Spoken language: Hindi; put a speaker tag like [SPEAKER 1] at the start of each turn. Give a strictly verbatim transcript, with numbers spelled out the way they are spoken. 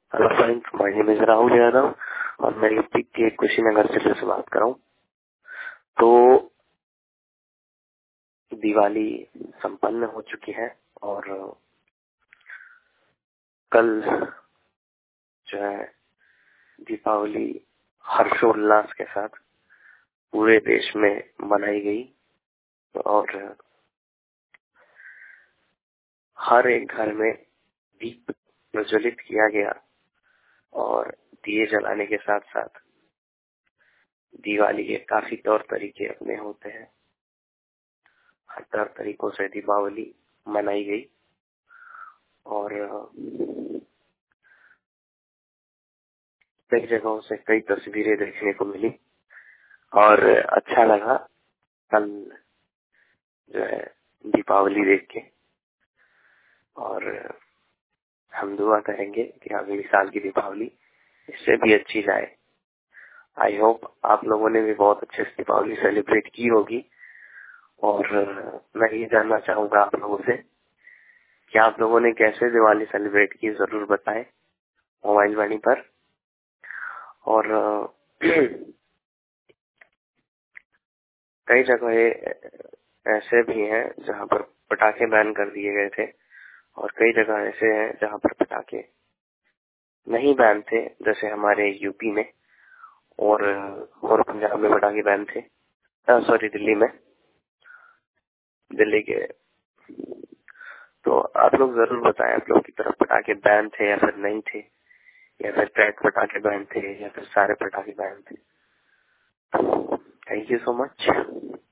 [SPEAKER 1] Hello friends, my name is Rahul Yadav और मैं यूपी के कुशीनगर जिले से बात कर रहा हूँ। तो दिवाली संपन्न हो चुकी है और कल जो है दीपावली हर्षोल्लास के साथ पूरे देश में मनाई गई और हर एक घर में दीप प्रज्वलित किया गया और दिए जलाने के साथ साथ दिवाली के काफी तौर तरीके अपने होते हैं। हर तरह तरीकों से दीपावली मनाई गई और कई जगहों से कई तस्वीरें देखने को मिली और अच्छा लगा कल जो है दीपावली देख के। और हम दुआ करेंगे कि अगले साल की दीपावली इससे भी अच्छी जाए। आई होप आप लोगों ने भी बहुत अच्छे से दीपावली सेलिब्रेट की होगी और मैं ये जानना चाहूंगा आप लोगों से कि आप लोगों ने कैसे दिवाली सेलिब्रेट की, जरूर बताएं मोबाइल वाणी पर। और कई जगह ऐसे भी हैं जहां पर पटाखे बैन कर दिए गए थे और कई जगह ऐसे हैं जहां पर पटाखे नहीं बैन थे, जैसे हमारे यूपी में और और पंजाब में पटाखे बैन थे। सॉरी दिल्ली में दिल्ली के। तो आप लोग जरूर बताएं आप लोग की तरफ पटाखे बैन थे या फिर नहीं थे, या फिर क्रैक पटाखे बैन थे या फिर सारे पटाखे बैन थे। Thank you so much.